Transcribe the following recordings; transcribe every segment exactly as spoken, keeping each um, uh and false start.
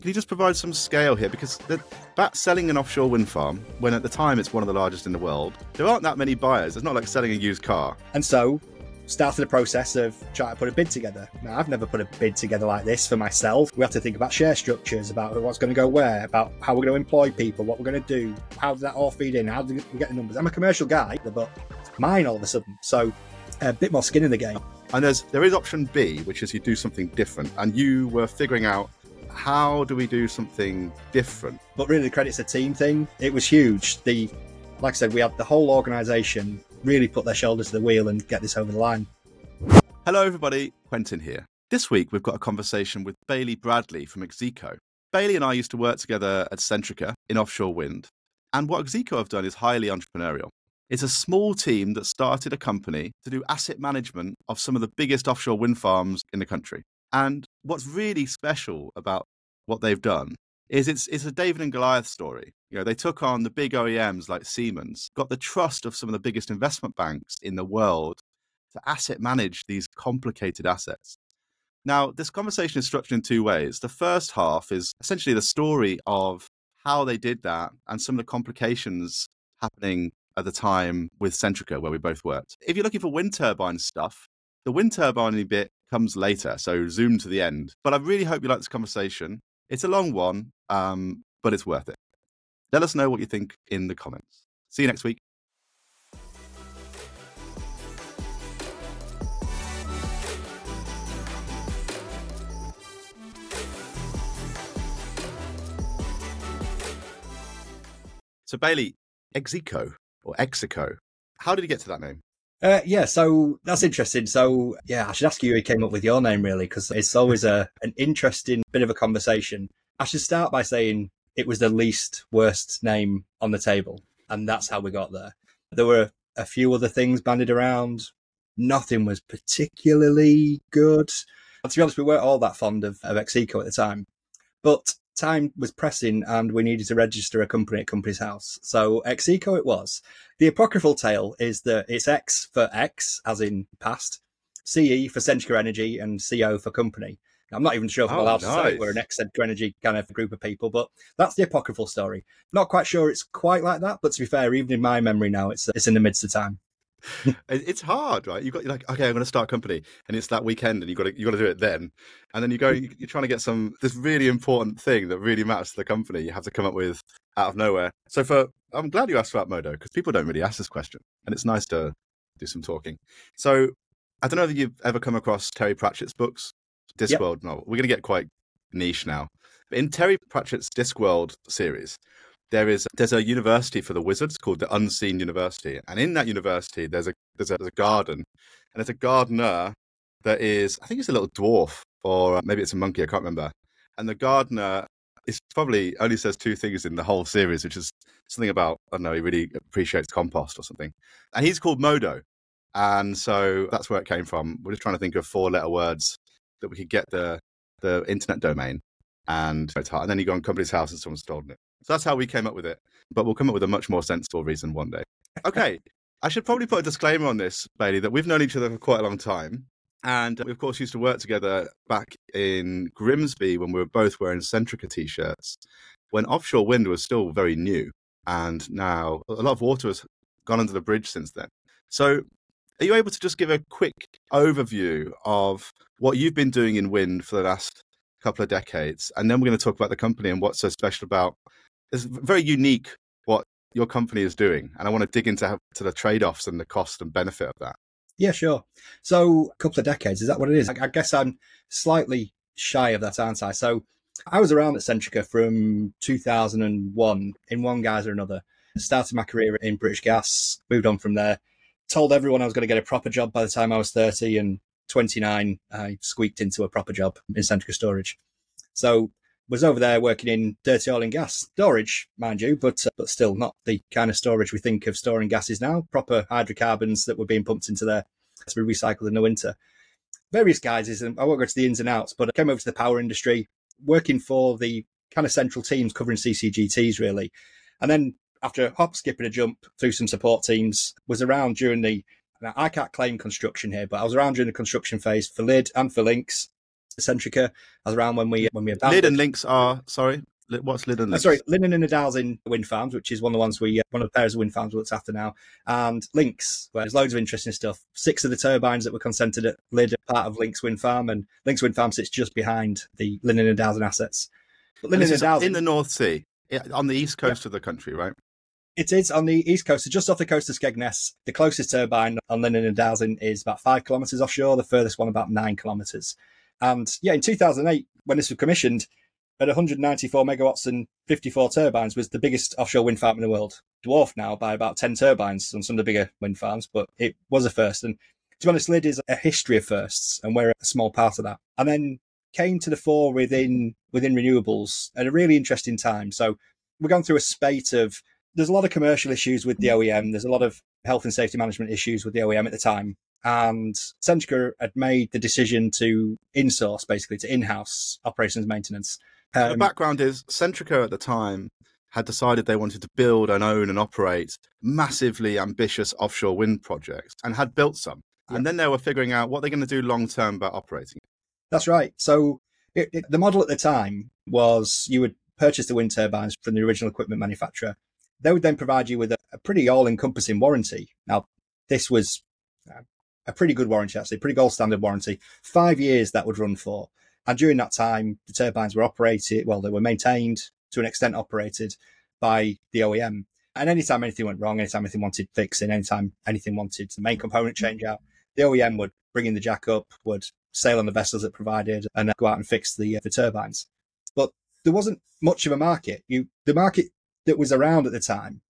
Can you just provide some scale here? Because the, that selling an offshore wind farm, when at the time it's one of the largest in the world, there aren't that many buyers. It's not like selling a used car. And so started the process of trying to put a bid together. Now, I've never put a bid together like this for myself. We have to think about share structures, about what's going to go where, about how we're going to employ people, what we're going to do, how does that all feed in, how do we get the numbers. I'm a commercial guy, but mine all of a sudden. So a bit more skin in the game. And there's there is option B, which is you do something different. And you were figuring out, how do we do something different? But really, the credit's a team thing. It was huge. The, like I said, we had the whole organisation really put their shoulders to the wheel and get this over the line. Hello, everybody. Quentin here. This week, we've got a conversation with Bailey Bradley from Execo. Bailey and I used to work together at Centrica in offshore wind. And what Execo have done is highly entrepreneurial. It's a small team that started a company to do asset management of some of the biggest offshore wind farms in the country. And what's really special about what they've done is it's it's a David and Goliath story. You know, they took on the big O E Ms like Siemens, got the trust of some of the biggest investment banks in the world to asset manage these complicated assets. Now, this conversation is structured in two ways. The first half is essentially the story of how they did that and some of the complications happening at the time with Centrica, where we both worked. If you're looking for wind turbine stuff, the wind turbine bit comes later, so zoom to the end. But I really hope you like this conversation. It's a long one, um, but it's worth it. Let us know what you think in the comments. See you next week. So Bailey, Execo or Execo, how did you get to that name? Uh, yeah, so that's interesting. So, yeah, I should ask you who came up with your name, really, because it's always a an interesting bit of a conversation. I should start by saying it was the least worst name on the table, and that's how we got there. There were a few other things bandied around. Nothing was particularly good. And to be honest, we weren't all that fond of, of Execo at the time. But time was pressing and we needed to register a company at Companies House. So Execo it was. The apocryphal tale is that it's X for X, as in past, C E for Centrica Energy, and C O for company. Now, I'm not even sure if I'm oh, allowed nice. to say we're an ex-Centrica Energy kind of group of people, but that's the apocryphal story. Not quite sure it's quite like that, but to be fair, even in my memory now, it's it's in the midst of time. It's hard, right? You've got, you're like, okay, I'm going to start a company, and it's that weekend, and you've got to, you've got to do it then. And then you go, you're trying to get some, this really important thing that really matters to the company, you have to come up with out of nowhere. So for, I'm glad you asked about Modo, because people don't really ask this question, and it's nice to do some talking. So I don't know if you've ever come across Terry Pratchett's books, Discworld yep. novel. We're going to get quite niche now. But in Terry Pratchett's Discworld series, There is there's a university for the wizards called the Unseen University, and in that university there's a there's a, there's a garden, and there's a gardener that is, I think it's a little dwarf, or maybe it's a monkey, I can't remember. And the gardener is probably only says two things in the whole series, which is something about, I don't know, he really appreciates compost or something. And he's called Modo, and so that's where it came from. We're just trying to think of four letter words that we could get the the internet domain, and and then you go on Companies House and someone's stolen it. So that's how we came up with it. But we'll come up with a much more sensible reason one day. Okay, I should probably put a disclaimer on this, Bailey, that we've known each other for quite a long time. And we, of course, used to work together back in Grimsby when we were both wearing Centrica T-shirts, when offshore wind was still very new. And now a lot of water has gone under the bridge since then. So are you able to just give a quick overview of what you've been doing in wind for the last couple of decades? And then we're going to talk about the company and what's so special about. It's very unique what your company is doing, and I want to dig into to the trade-offs and the cost and benefit of that. Yeah, sure. So a couple of decades, is that what it is? I, I guess I'm slightly shy of that, aren't I? So I was around at Centrica from two thousand one in one guise or another. Started my career in British Gas, moved on from there, told everyone I was going to get a proper job by the time I was thirty, and twenty-nine, I squeaked into a proper job in Centrica Storage. So was over there working in dirty oil and gas storage, mind you, but uh, but still not the kind of storage we think of storing gases now. Proper hydrocarbons that were being pumped into there to be recycled in the winter. Various guises, and I won't go to the ins and outs, but I came over to the power industry, working for the kind of central teams covering C C G Ts, really. And then after a hop, skip and a jump through some support teams, was around during the, now I can't claim construction here, but I was around during the construction phase for L I D and for Lynx. Centrica. I was around when we when we abandoned. Lid and Links are, sorry, what's Lid and Oh, Links? sorry, Linen and Adalzin wind farms, which is one of the ones we, uh, one of the pairs of wind farms we looked after now, and Links, where there's loads of interesting stuff. Six of the turbines that were consented at Lid are part of Links Wind Farm, and Links Wind Farm sits just behind the Linen and Adalzin assets. But Linen And and this is Adalzin, in the North Sea, yeah, on the east coast of the country, right? it is on the east coast, so just off the coast of Skegness. The closest turbine on Linen and Adalzin is about five kilometres offshore, the furthest one about nine kilometres. And yeah, in two thousand eight, when this was commissioned, at one hundred ninety-four megawatts and fifty-four turbines, was the biggest offshore wind farm in the world. Dwarfed now by about ten turbines on some of the bigger wind farms, but it was a first. And to be honest, Lid is a history of firsts, and we're a small part of that. And then came to the fore within within renewables at a really interesting time. So we're going through a spate of, there's a lot of commercial issues with the O E M. There's a lot of health and safety management issues with the O E M at the time. And Centrica had made the decision to insource, basically, to in-house operations maintenance. So Um, the background is Centrica at the time had decided they wanted to build and own and operate massively ambitious offshore wind projects and had built some. Yeah. And then they were figuring out what they're going to do long term about operating. That's right. So it, it, the model at the time was you would purchase the wind turbines from the original equipment manufacturer. They would then provide you with a, a pretty all-encompassing warranty. Now, this was uh, a pretty good warranty, actually, pretty gold standard warranty. Five years that would run for. And during that time, the turbines were operated, well, they were maintained, to an extent operated by the O E M. And anytime anything went wrong, anytime anything wanted fixing, anytime anything wanted the main component change out, the O E M would bring in the jack up, would sail on the vessels it provided, and go out and fix the, uh, the turbines. But there wasn't much of a market. You, the market that was around at the time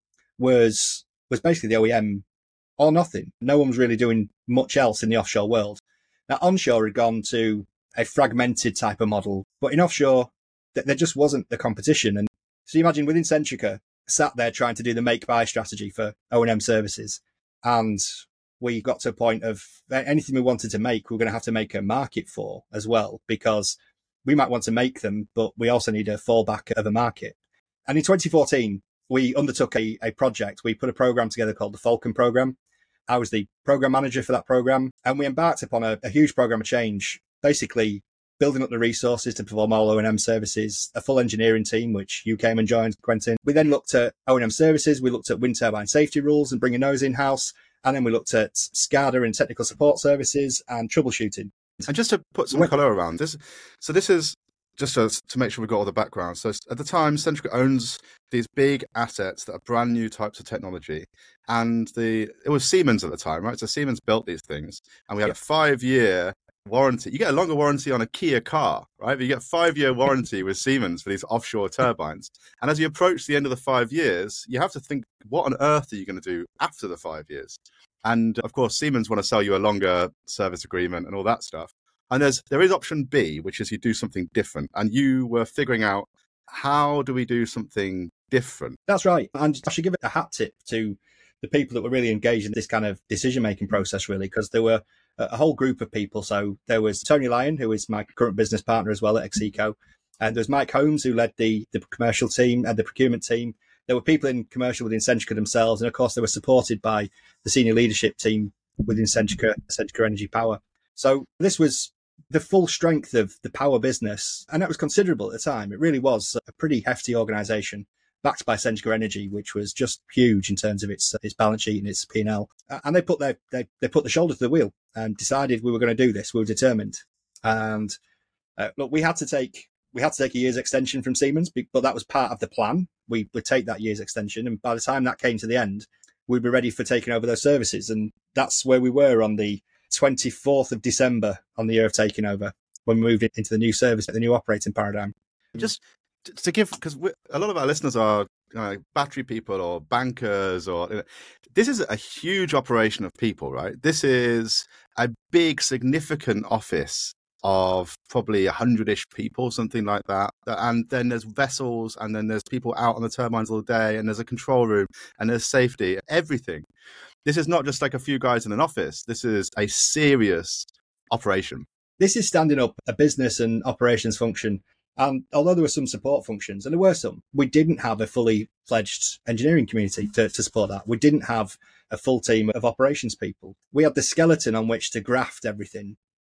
was was basically the O E M or nothing. No one was really doing much else in the offshore world. Now, onshore had gone to a fragmented type of model, but in offshore, th- there just wasn't the competition. And so you imagine within Centrica, sat there trying to do the make-buy strategy for O and M services. And we got to a point of anything we wanted to make, we we're going to have to make a market for as well, because we might want to make them, but we also need a fallback of a market. And in twenty fourteen, we undertook a, a project. We put a program together called the Falcon Program. I was the program manager for that program, and we embarked upon a, a huge program of change, basically building up the resources to perform all O and M services, a full engineering team, which you came and joined, Quentin. We then looked at O and M services. We looked at wind turbine safety rules and bringing those in-house. And then we looked at SCADA and technical support services and troubleshooting. And just to put some When- colour around this, so this is just to, to make sure we've got all the background. So at the time, Centrica owns these big assets that are brand new types of technology. And the it was Siemens at the time, right? So Siemens built these things, and we had Yep. a five-year warranty. You get a longer warranty on a Kia car, right? But you get a five-year warranty with Siemens for these offshore turbines. And as you approach the end of the five years, you have to think, what on earth are you going to do after the five years? And of course, Siemens want to sell you a longer service agreement and all that stuff. And there's there is option B, which is you do something different. And you were figuring out, how do we do something different? That's right. And I should give a hat tip to the people that were really engaged in this kind of decision-making process, really, because there were a whole group of people. So there was Tony Lyon, who is my current business partner as well at Execo. And there was Mike Holmes, who led the, the commercial team and the procurement team. There were people in commercial within Centrica themselves. And of course, they were supported by the senior leadership team within Centrica, Centrica Energy Power. So this was the full strength of the power business. And that was considerable at the time. It really was a pretty hefty organisation, backed by Centrica Energy, which was just huge in terms of its its balance sheet and its P and L. And they put their they, they put the shoulder to the wheel and decided we were going to do this. We were determined. And uh, look, we had to take we had to take a year's extension from Siemens, but that was part of the plan. We would take that year's extension, and by the time that came to the end, we'd be ready for taking over those services. And that's where we were on the twenty-fourth of December on the year of taking over, when we moved into the new service, the new operating paradigm. Just to, to give, because a lot of our listeners are you know, battery people or bankers, or this is a huge operation of people, right? This is a big, significant office of probably a hundred-ish people, something like that. And then there's vessels, and then there's people out on the turbines all day, and there's a control room, and there's safety, everything. This is not just like a few guys in an office. This is a serious operation. This is standing up a business and operations function. And although there were some support functions, and there were some, we didn't have a fully fledged engineering community to, to support that. We didn't have a full team of operations people. We had the skeleton on which to graft everything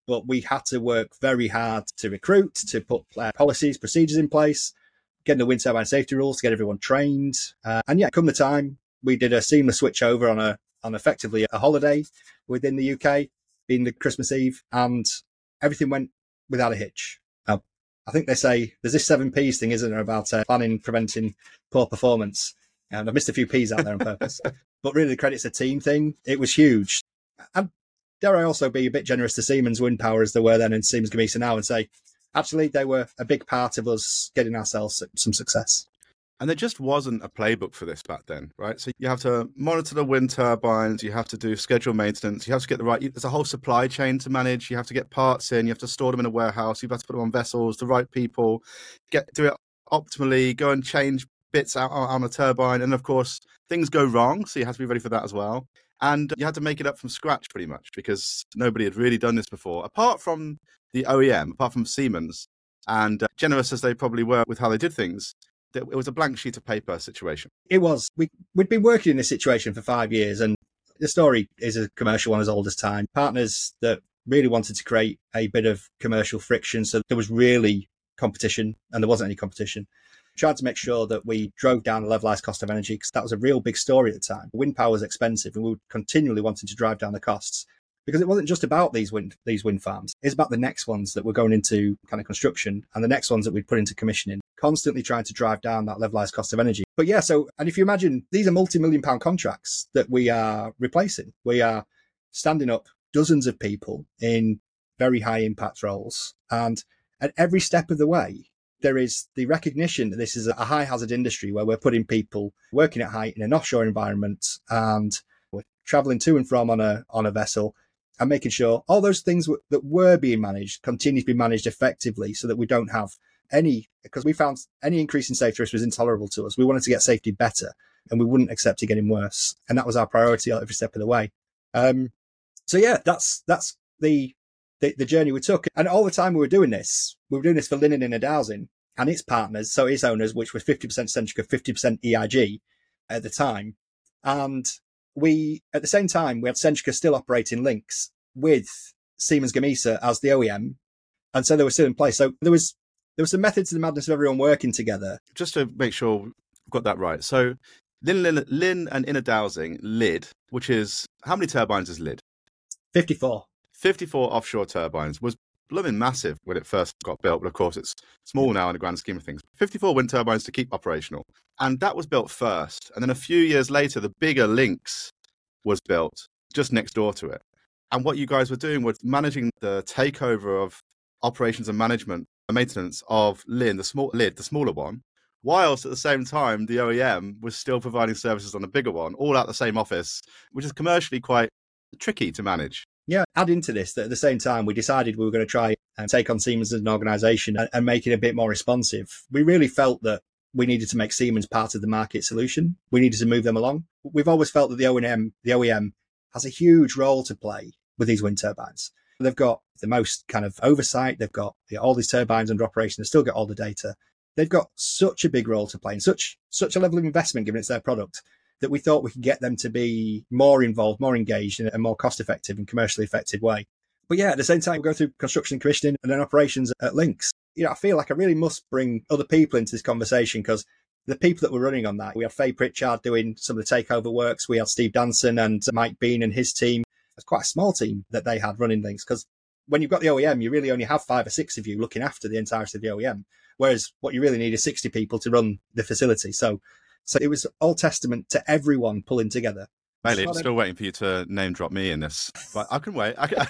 but we had to work very hard to recruit, to put uh, policies, procedures in place, getting the wind turbine safety rules to get everyone trained. Uh, and yeah, come the time, we did a seamless switch over on a on effectively a holiday within the U K, being the Christmas Eve, and everything went without a hitch. Now, I think they say there's this seven P's thing, isn't there, about uh, planning, preventing poor performance. And I've missed a few P's out there on purpose. But really, the credit's a team thing. It was huge. And dare I also be a bit generous to Siemens Wind Power as they were then and Siemens Gamesa now and say, actually, they were a big part of us getting ourselves some success. And there just wasn't a playbook for this back then, right? So you have to monitor the wind turbines, you have to do scheduled maintenance, you have to get the right, there's a whole supply chain to manage, you have to get parts in, you have to store them in a warehouse, you have to put them on vessels, the right people, get do it optimally, go and change bits out on a turbine. And of course, things go wrong, so you have to be ready for that as well. And you had to make it up from scratch pretty much because nobody had really done this before, apart from the O E M, apart from Siemens. And uh, generous as they probably were with how they did things, it was a blank sheet of paper situation. It was. We, we'd been working in this situation for five years, and the story is a commercial one as old as time. Partners that really wanted to create a bit of commercial friction, so there was really competition, and there wasn't any competition. Tried to make sure that we drove down the levelized cost of energy, because that was a real big story at the time. Wind power was expensive, and we were continually wanting to drive down the costs. Because it wasn't just about these wind these wind farms. It's about the next ones that were going into kind of construction and the next ones that we'd put into commissioning, constantly trying to drive down that levelized cost of energy. But yeah, so, and if you imagine, these are multi-million pound contracts that we are replacing. We are standing up dozens of people in very high impact roles. And at every step of the way, there is the recognition that this is a high hazard industry where we're putting people working at height in an offshore environment, and we're traveling to and from on a on a vessel, and making sure all those things w- that were being managed continue to be managed effectively, so that we don't have any, because we found any increase in safety risk was intolerable to us. We wanted to get safety better, and we wouldn't accept it getting worse. And that was our priority every step of the way. Um, so yeah, that's that's the, the the journey we took. And all the time we were doing this, we were doing this for Linen in a Dowsing and its partners, so its owners, which was fifty percent Centrica, fifty percent E I G at the time. And we, at the same time, we had Centrica still operating links with Siemens Gamesa as the O E M. And so they were still in place. So there was there was some method to the madness of everyone working together. Just to make sure we've got that right. So Lin, Lin, Lin and Inner Dowsing, L I D, which is, how many turbines is L I D? fifty-four. fifty-four offshore turbines, was blooming massive when it first got built. But of course, it's small now in the grand scheme of things. fifty-four wind turbines to keep operational. And that was built first. And then a few years later, the bigger Lynx was built just next door to it. And what you guys were doing was managing the takeover of operations and management and maintenance of Lin, the small L I D, the smaller one, whilst at the same time, the O E M was still providing services on the bigger one, all out the same office, which is commercially quite tricky to manage. Yeah, add into this that at the same time, we decided we were going to try and take on Siemens as an organisation and, and make it a bit more responsive. We really felt that we needed to make Siemens part of the market solution. We needed to move them along. We've always felt that the O E M, the O E M has a huge role to play with these wind turbines. They've got the most kind of oversight. They've got you know, all these turbines under operation. They still get all the data. They've got such a big role to play and such such a level of investment, given it's their product, that we thought we could get them to be more involved, more engaged in a more cost-effective and commercially effective way. But yeah, at the same time, we go through construction and commissioning and then operations at Lynx. You know, I feel like I really must bring other people into this conversation, because the people that were running on that, we had Faye Pritchard doing some of the takeover works. We had Steve Danson and Mike Bean and his team. It's quite a small team that they had running Lynx, because when you've got the O E M, you really only have five or six of you looking after the entirety of the O E M. Whereas what you really need is sixty people to run the facility. So, so it was all testament to everyone pulling together. Bailey, I'm still waiting for you to name drop me in this, but I can wait. I can,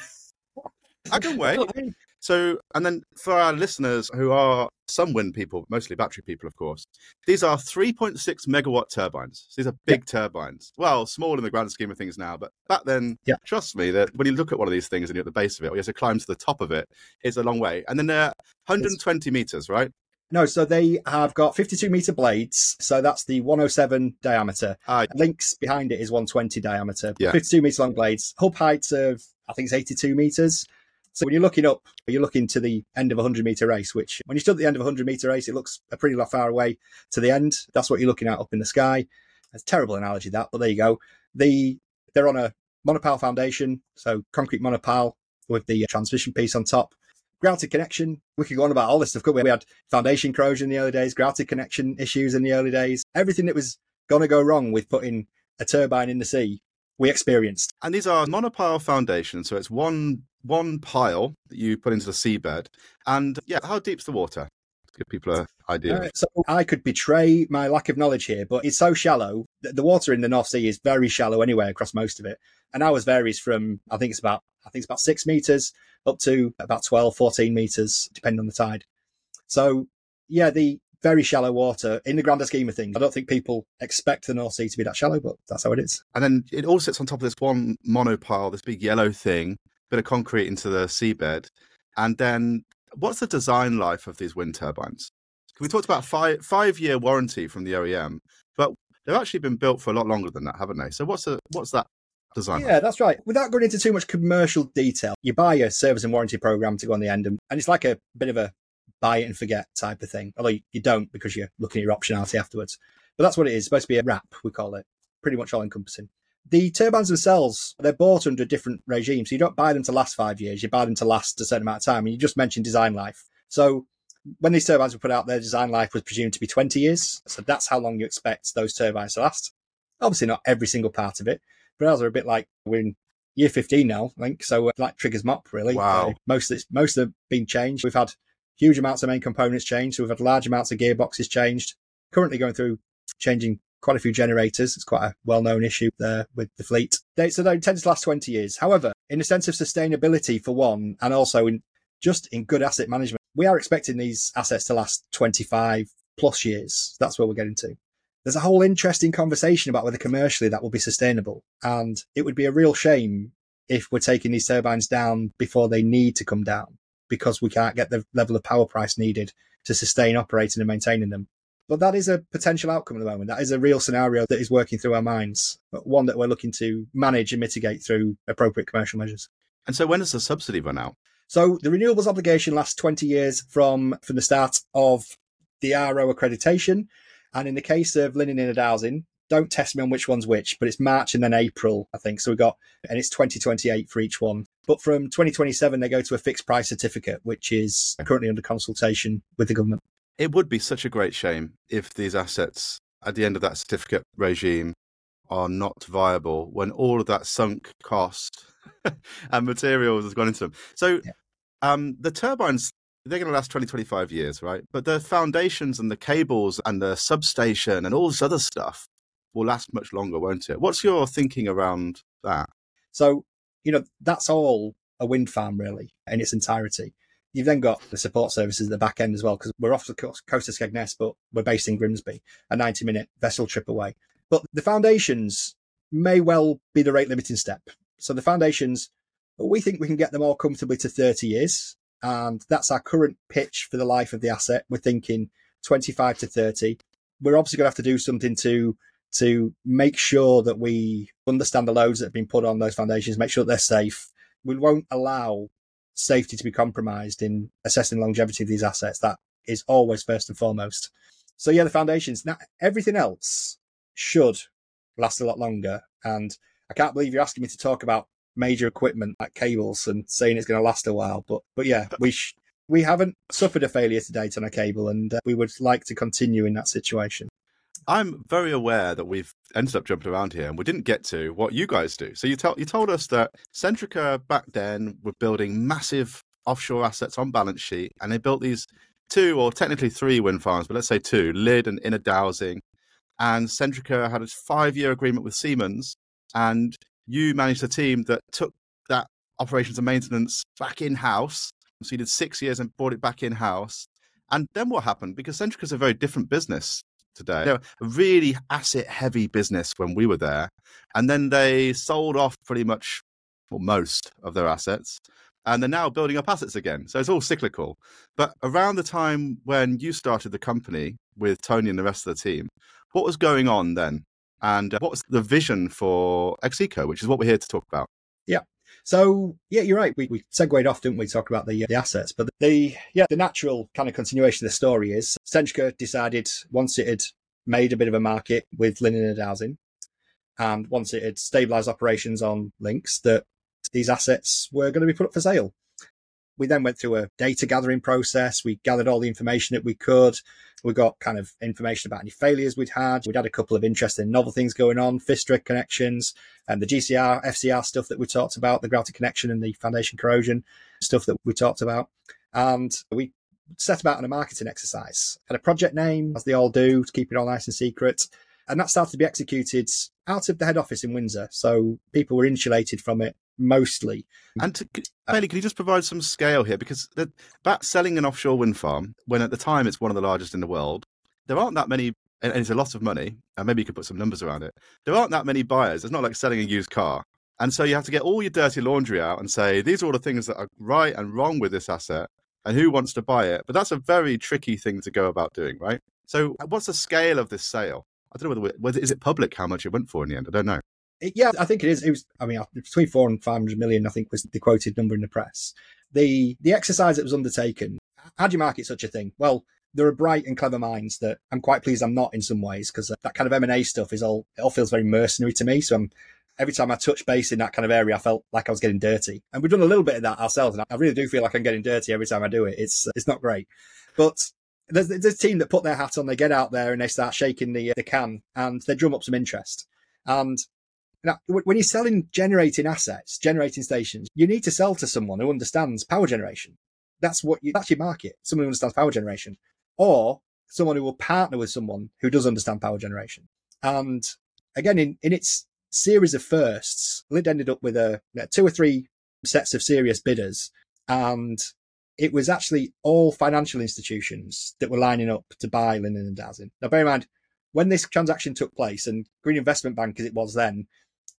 I can wait. So, and then for our listeners who are some wind people, mostly battery people, of course, these are three point six megawatt turbines. So these are big yep. turbines. Well, small in the grand scheme of things now, but back then, yep. trust me, that when you look at one of these things and you're at the base of it, or you have to climb to the top of it, it's a long way. And then they're one hundred twenty meters, right? No, so they have got fifty-two meter blades. So that's the one oh seven diameter. Uh, Lynx behind it is one twenty diameter. Yeah. fifty-two meter long blades. Hub height of, I think it's eighty-two meters. So when you're looking up, you're looking to the end of a one hundred meter race, which when you stood at the end of a one hundred meter race, it looks a pretty lot far away to the end. That's what you're looking at up in the sky. It's a terrible analogy, that, but there you go. The They're on a monopile foundation, so concrete monopile. with the transmission piece on top. Grouted connection, we could go on about all this stuff. We? we had foundation corrosion in the early days, grouted connection issues in the early days. Everything that was going to go wrong with putting a turbine in the sea, we experienced. And these are monopile foundations, so it's one one pile that you put into the seabed. And yeah, how deep's the water? To give people an idea. Uh, so I could betray my lack of knowledge here, but it's so shallow. The, the water in the North Sea is very shallow anyway across most of it. And ours varies from, I think it's about, I think it's about six meters up to about twelve, fourteen meters, depending on the tide. So yeah, the very shallow water in the grander scheme of things. I don't think people expect the North Sea to be that shallow, but that's how it is. And then it all sits on top of this one monopile, this big yellow thing, bit of concrete into the seabed. And then what's the design life of these wind turbines? We talked about five five year warranty from the O E M, but they've actually been built for a lot longer than that, haven't they? So what's the what's that design? Yeah, that's right. Without going into too much commercial detail, you buy a service and warranty program to go on the end, and, and it's like a bit of a buy it and forget type of thing. Although you don't, because you're looking at your optionality afterwards. But that's what it is. It's supposed to be a wrap, we call it. Pretty much all encompassing. The turbines themselves, they're bought under a different regime. So you don't buy them to last five years. You buy them to last a certain amount of time. And you just mentioned design life. So when these turbines were put out, their design life was presumed to be twenty years. So that's how long you expect those turbines to last. Obviously not every single part of it, but ours are a bit like we're in year fifteen now, I think. So uh, like Trigger's mop, really. Wow. Uh, most of it's, most of them been changed. We've had huge amounts of main components changed. So we've had large amounts of gearboxes changed. Currently going through changing quite a few generators. It's quite a well-known issue there with the fleet. They, so they tend to last twenty years. However, in the sense of sustainability for one, and also in just in good asset management, we are expecting these assets to last twenty-five plus years. That's where we're getting to. There's a whole interesting conversation about whether commercially that will be sustainable. And it would be a real shame if we're taking these turbines down before they need to come down, because we can't get the level of power price needed to sustain operating and maintaining them. But that is a potential outcome at the moment. That is a real scenario that is working through our minds, but one that we're looking to manage and mitigate through appropriate commercial measures. And so when does the subsidy run out? So the renewables obligation lasts twenty years from, from the start of the R O accreditation. And in the case of Linen Inner Dowsing, don't test me on which one's which, but it's March and then April, I think. So we've got, and it's twenty twenty-eight for each one. But from twenty twenty-seven, they go to a fixed price certificate, which is currently under consultation with the government. It would be such a great shame if these assets at the end of that certificate regime are not viable when all of that sunk cost and materials has gone into them. So yeah. um, the turbines, they're going to last twenty, twenty-five years, right? But the foundations and the cables and the substation and all this other stuff will last much longer, won't it? What's your thinking around that? So, you know, that's all a wind farm, really, in its entirety. You've then got the support services at the back end as well, because we're off the coast of Skegness, but we're based in Grimsby, a ninety minute vessel trip away. But the foundations may well be the rate limiting step. So the foundations, we think we can get them all comfortably to thirty years. And that's our current pitch for the life of the asset. We're thinking twenty-five to thirty. We're obviously going to have to do something to, to make sure that we understand the loads that have been put on those foundations, make sure that they're safe. We won't allow safety to be compromised in assessing longevity of these assets. That is always first and foremost. So yeah, the foundations. Now, everything else should last a lot longer. And I can't believe you're asking me to talk about major equipment like cables and saying it's going to last a while. But but yeah, we sh- we haven't suffered a failure to date on a cable, and uh, we would like to continue in that situation. I'm very aware that we've ended up jumping around here and we didn't get to what you guys do. So you, tell, you told us that Centrica back then were building massive offshore assets on balance sheet, and they built these two or technically three wind farms, but let's say two, Lydd and Inner Dowsing. And Centrica had a five-year agreement with Siemens, and you managed a team that took that operations and maintenance back in-house. So you did six years and brought it back in-house. And then what happened? Because Centrica is a very different business today. They're a really asset-heavy business when we were there. And then they sold off pretty much, well, most of their assets. And they're now building up assets again. So it's all cyclical. But around the time when you started the company with Tony and the rest of the team, what was going on then? And uh, what was the vision for Execo, which is what we're here to talk about? Yeah. So, yeah, you're right. We, we segued off, didn't we, talk about the, the assets. But the yeah, the natural kind of continuation of the story is Centrica decided once it had made a bit of a market with Linen Inner Dowsing, and once it had stabilised operations on Lynx, that these assets were going to be put up for sale. We then went through a data gathering process. We gathered all the information that we could. We got kind of information about any failures we'd had. We'd had a couple of interesting novel things going on, FISTRA connections, and the G C R, F C R stuff that we talked about, the gravity connection and the foundation corrosion stuff that we talked about. And we set about on a marketing exercise. Had a project name, as they all do, to keep it all nice and secret. And that started to be executed out of the head office in Windsor. So people were insulated from it mostly. And to, Bailey, can you just provide some scale here? Because the, about selling an offshore wind farm, when at the time it's one of the largest in the world, there aren't that many, and it's a lot of money, and maybe you could put some numbers around it. There aren't that many buyers. It's not like selling a used car. And so you have to get all your dirty laundry out and say, these are all the things that are right and wrong with this asset, and who wants to buy it? But that's a very tricky thing to go about doing, right? So what's the scale of this sale? I don't know whether, whether is it public how much it went for in the end. I don't know. It, yeah, I think it is. It was. I mean, between four and five hundred million, I think, was the quoted number in the press. The the exercise that was undertaken. How do you market such a thing? Well, there are bright and clever minds that I'm quite pleased I'm not in some ways, because that kind of M and A stuff is all. It all feels very mercenary to me. So I'm, every time I touch base in that kind of area, I felt like I was getting dirty. And we've done a little bit of that ourselves, and I really do feel like I'm getting dirty every time I do it. It's it's not great, but. There's, there's a team that put their hat on, they get out there and they start shaking the the can and they drum up some interest. And now, when you're selling generating assets, generating stations, you need to sell to someone who understands power generation. That's what you, that's your market, someone who understands power generation, or someone who will partner with someone who does understand power generation. And again, in, in its series of firsts, Lid ended up with a two or three sets of serious bidders, and it was actually all financial institutions that were lining up to buy Linden and Dowsing. Now, bear in mind, when this transaction took place, and Green Investment Bank, as it was then,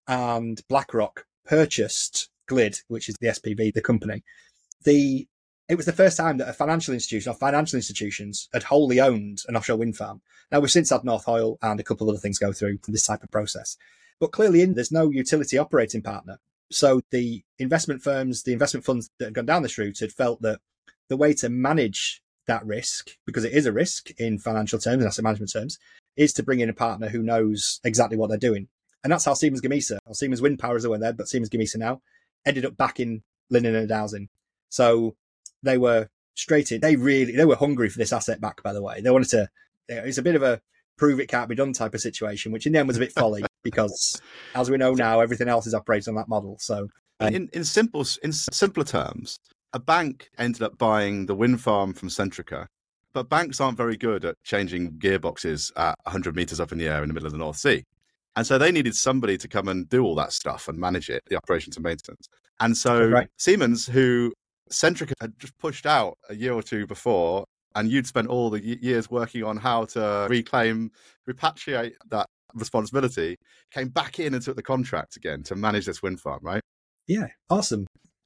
and BlackRock purchased Glid, which is the S P V, the company, the it was the first time that a financial institution or financial institutions had wholly owned an offshore wind farm. Now, we've since had North Oil and a couple of other things go through this type of process. But clearly, in, there's no utility operating partner. So the investment firms, the investment funds that had gone down this route had felt that the way to manage that risk, because it is a risk in financial terms and asset management terms, is to bring in a partner who knows exactly what they're doing. And that's how Siemens Gamesa, or Siemens Wind Power as they were there, but Siemens Gamesa now, ended up back in Linden and Dowsing. So they were straight in. They really, they were hungry for this asset back, by the way. They wanted to, it's a bit of a prove it can't be done type of situation, which in the end was a bit folly because, as we know now, everything else is operating on that model. So um, in, in simple, in simpler terms, a bank ended up buying the wind farm from Centrica, but banks aren't very good at changing gearboxes at one hundred meters up in the air in the middle of the North Sea. And so they needed somebody to come and do all that stuff and manage it, the operations and maintenance. And so right. Siemens, who Centrica had just pushed out a year or two before, and you'd spent all the years working on how to reclaim, repatriate that responsibility, came back in and took the contract again to manage this wind farm, right? Yeah, awesome.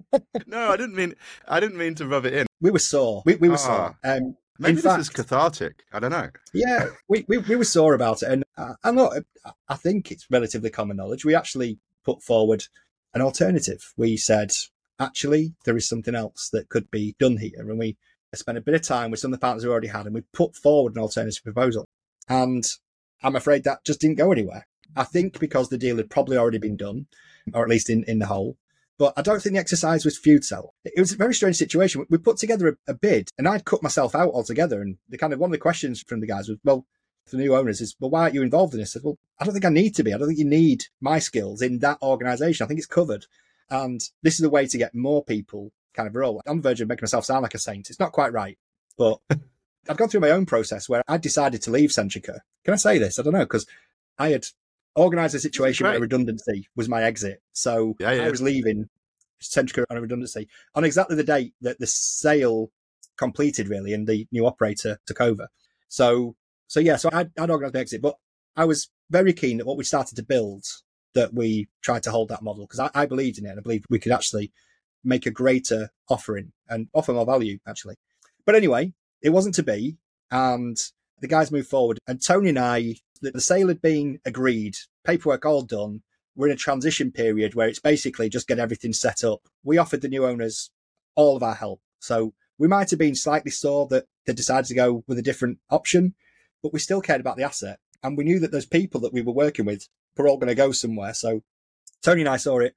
No, I didn't mean I didn't mean to rub it in. We were sore. We, we were ah, sore. Um, maybe this fact, is cathartic. I don't know. Yeah, we, we, we were sore about it. And uh, I'm not, I think it's relatively common knowledge. We actually put forward an alternative. We said, actually, there is something else that could be done here. And we spent a bit of time with some of the partners we already had, and we put forward an alternative proposal. And I'm afraid that just didn't go anywhere. I think because the deal had probably already been done, or at least in, in the whole. But I don't think the exercise was futile. It was a very strange situation. We put together a, a bid, and I'd cut myself out altogether. And the kind of one of the questions from the guys was, well, for the new owners is, well, why aren't you involved in this? I said, well, I don't think I need to be. I don't think you need my skills in that organisation. I think it's covered. And this is a way to get more people kind of role. I'm on the verge of making myself sound like a saint. It's not quite right. But I've gone through my own process where I decided to leave Centrica. Can I say this? I don't know, because I had organised a situation where redundancy was my exit. So yeah, yeah. I was leaving Centrica on a redundancy on exactly the date that the sale completed, really, and the new operator took over. So, so yeah, so I'd, I'd organised my exit, but I was very keen that what we started to build, that we tried to hold that model, because I, I believed in it, and I believed we could actually make a greater offering and offer more value, actually. But anyway, it wasn't to be, and the guys moved forward, and Tony and I, the, the sale had been agreed, paperwork all done. We're in a transition period where it's basically just get everything set up. We offered the new owners all of our help. So we might have been slightly sore that they decided to go with a different option, but we still cared about the asset. And we knew that those people that we were working with were all going to go somewhere. So Tony and I saw it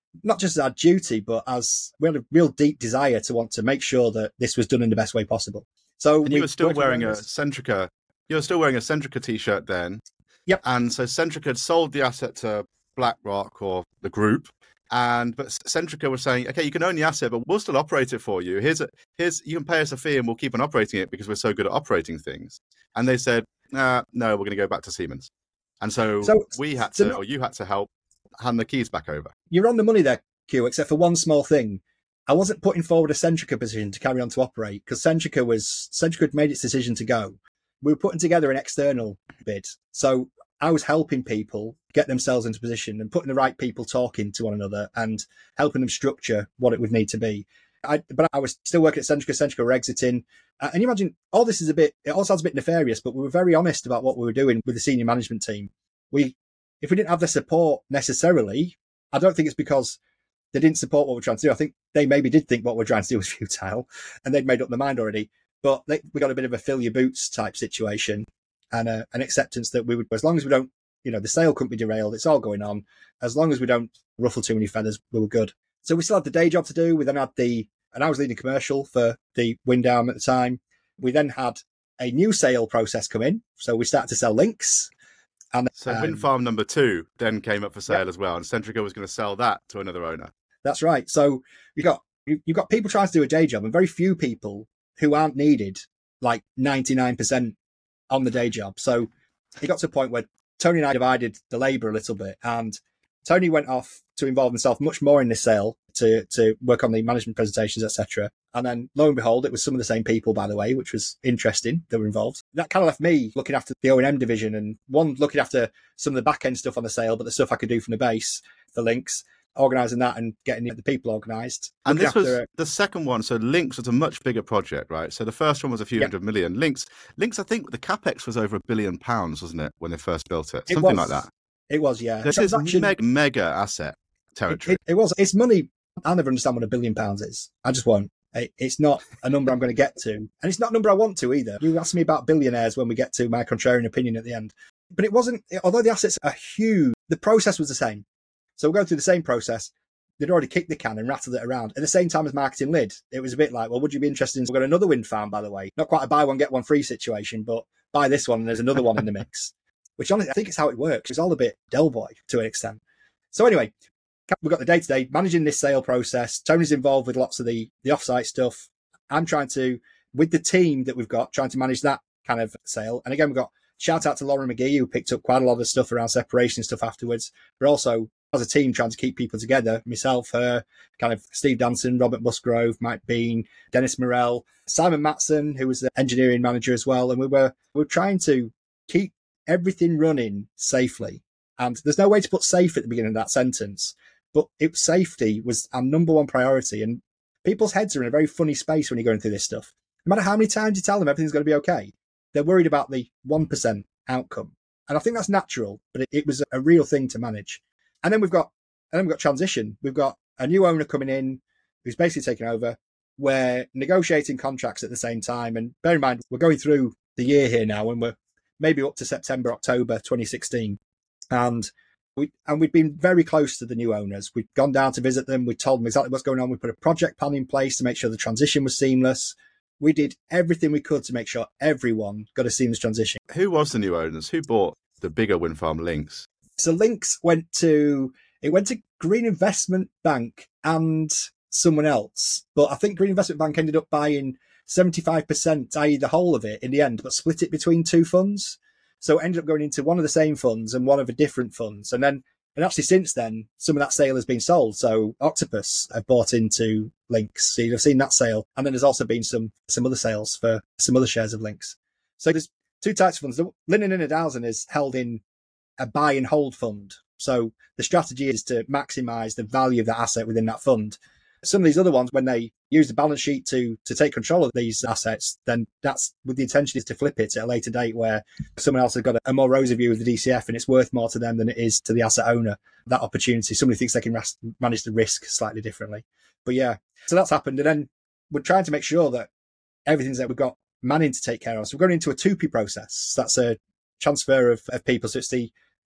not just as our duty, but as we had a real deep desire to want to make sure that this was done in the best way possible. So and you were still wearing a Centrica, you were still wearing a Centrica t-shirt then. Yep. And so Centrica had sold the asset to BlackRock or the group. And but Centrica was saying, okay, you can own the asset, but we'll still operate it for you. Here's a, here's you can pay us a fee, and we'll keep on operating it because we're so good at operating things. And they said, nah, no, we're going to go back to Siemens. And so, so we had to, so, or you had to help hand the keys back over. You're on the money there, Q, except for one small thing. I wasn't putting forward a Centrica position to carry on to operate because Centrica was Centrica had made its decision to go. We were putting together an external bid, so I was helping people get themselves into position and putting the right people talking to one another and helping them structure what it would need to be. I, but I was still working at Centrica. Centrica were exiting. Uh, and you imagine all this is a bit, it all sounds a bit nefarious, but we were very honest about what we were doing with the senior management team. We, if we didn't have the support necessarily, I don't think it's because they didn't support what we're trying to do. I think they maybe did think what we're trying to do was futile and they'd made up their mind already. But they, we got a bit of a fill your boots type situation and a, an acceptance that we would, as long as we don't, you know, the sale couldn't be derailed, it's all going on. As long as we don't ruffle too many feathers, we were good. So we still had the day job to do. We then had the, and I was leading commercial for the wind arm at the time. We then had a new sale process come in. So we started to sell links. And so um, wind farm number two then came up for sale yep. as well. And Centrica was going to sell that to another owner. That's right. So you got, you, you've got people trying to do a day job and very few people who aren't needed, like ninety-nine percent on the day job. So it got to a point where Tony and I divided the labour a little bit, and Tony went off to involve himself much more in this sale to to work on the management presentations, et cetera. And then lo and behold, it was some of the same people, by the way, which was interesting that were involved. That kind of left me looking after the O and M division and one looking after some of the back end stuff on the sale, but the stuff I could do from the base, the links, organising that and getting the people organised. And this was a... the second one. So Links was a much bigger project, right? So the first one was a few yep. hundred million. Links, Links, I think the capex was over a billion pounds, wasn't it, when they first built it? Something it like that. It was, yeah. This Transaction... is mega, mega asset territory. It, it, it was. It's money. I'll never understand what a billion pounds is. I just won't. It, it's not a number I'm going to get to. And it's not a number I want to either. You ask me about billionaires when we get to my contrarian opinion at the end. But it wasn't, although the assets are huge, the process was the same. So we're going through the same process. They'd already kicked the can and rattled it around. At the same time as marketing lid, it was a bit like, well, would you be interested in, we've got another wind farm, by the way. Not quite a buy one, get one free situation, but buy this one and there's another one in the mix. Which honestly, I think is how it works. It's all a bit Del Boy to an extent. So anyway, we've got the day-to-day managing this sale process. Tony's involved with lots of the, the off-site stuff. I'm trying to, with the team that we've got, trying to manage that kind of sale. And again, we've got shout out to Lauren McGee, who picked up quite a lot of the stuff around separation and stuff afterwards. But also, as a team, trying to keep people together, myself, her, kind of Steve Danson, Robert Musgrove, Mike Bean, Dennis Morell, Simon Matson, who was the engineering manager as well. And we were, we were trying to keep everything running safely. And there's no way to put safe at the beginning of that sentence, but it, safety was our number one priority. And people's heads are in a very funny space when you're going through this stuff. No matter how many times you tell them everything's going to be okay, they're worried about the one percent outcome. And I think that's natural, but it, it was a real thing to manage. And then we've got, and then we've got transition. We've got a new owner coming in who's basically taken over. We're negotiating contracts at the same time. And bear in mind, we're going through the year here now, and we're maybe up to September, October twenty sixteen. And we, and we've been very close to the new owners. We've gone down to visit them. We told them exactly what's going on. We put a project plan in place to make sure the transition was seamless. We did everything we could to make sure everyone got a seamless transition. Who was the new owners? Who bought the bigger wind farm, Links? So Links went to, it went to Green Investment Bank and someone else. But I think Green Investment Bank ended up buying seventy-five percent, that is the whole of it in the end, but split it between two funds. So it ended up going into one of the same funds and one of a different funds. And then, and actually since then, some of that sale has been sold. So Octopus have bought into Links. So you've seen that sale. And then there's also been some some other sales for some other shares of Links. So there's two types of funds. The Linden and Adalson is held in a buy and hold fund. So the strategy is to maximize the value of that asset within that fund. Some of these other ones, when they use the balance sheet to to take control of these assets, then that's with the intention is to flip it at a later date where someone else has got a, a more rosy view of the D C F and it's worth more to them than it is to the asset owner. That opportunity, somebody thinks they can ras- manage the risk slightly differently. But yeah, so that's happened. And then we're trying to make sure that everything's that we've got manning to take care of. So we're going into a two P process. That's a transfer of, of people. So it's the,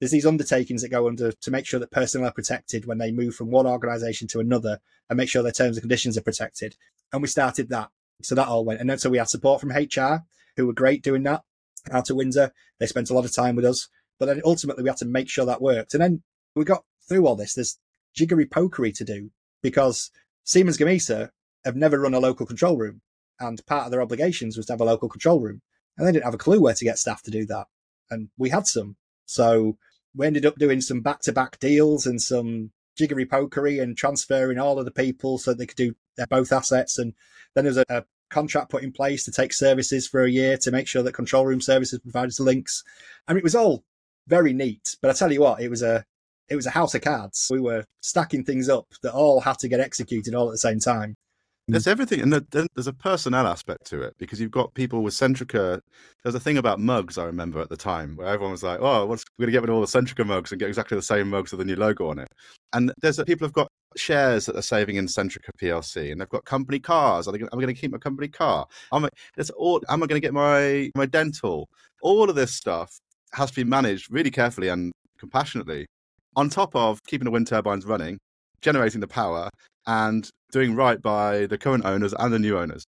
there's these undertakings that go under to make sure that personnel are protected when they move from one organisation to another and make sure their terms and conditions are protected. And we started that. So that all went. And then so we had support from H R, who were great doing that out of Windsor. They spent a lot of time with us. But then ultimately we had to make sure that worked. And then we got through all this. There's jiggery pokery to do because Siemens Gamesa have never run a local control room. And part of their obligations was to have a local control room. And they didn't have a clue where to get staff to do that. And we had some. So we ended up doing some back-to-back deals and some jiggery pokery and transferring all of the people so they could do both assets. And then there was a, a contract put in place to take services for a year to make sure that control room services provided to Links. I mean, it was all very neat. But I tell you what, it was a it was a house of cards. We were stacking things up that all had to get executed all at the same time. There's everything, and then there's a personnel aspect to it because you've got people with Centrica. There's a thing about mugs I remember at the time where everyone was like, "Oh, what's, we're going to get rid of all the Centrica mugs and get exactly the same mugs with the new logo on it." And there's a, people have got shares that they're saving in Centrica P L C, and they've got company cars. Are they? Gonna, am I going to keep my company car? Am I? It's all. Am I going to get my my dental? All of this stuff has to be managed really carefully and compassionately, on top of keeping the wind turbines running, generating the power, and doing right by the current owners and the new owners.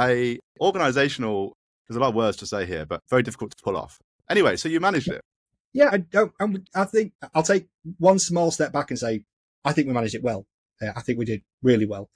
A organizational, there's a lot of words to say here, but very difficult to pull off. Anyway, so you managed it. Yeah, I don't. I think I'll take one small step back and say, I think we managed it well. Yeah, I think we did really well.